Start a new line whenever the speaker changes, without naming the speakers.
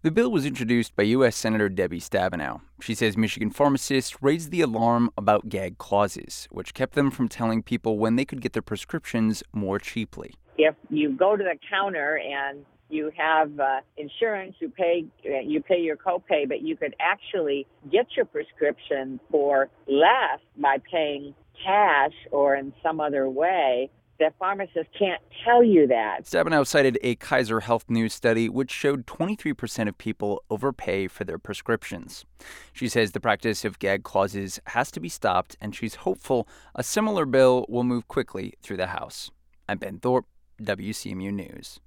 The bill was introduced by U.S. Senator Debbie Stabenow. She says Michigan pharmacists raised the alarm about gag clauses, which kept them from telling people when they could get their prescriptions more cheaply.
If you go to the counter and you have insurance, you pay your copay, but you could actually get your prescription for less by paying cash or in some other way. The pharmacist can't tell you that.
Stabenow cited a Kaiser Health News study which showed 23% of people overpay for their prescriptions. She says the practice of gag clauses has to be stopped, and she's hopeful a similar bill will move quickly through the House. I'm Ben Thorpe, WCMU News.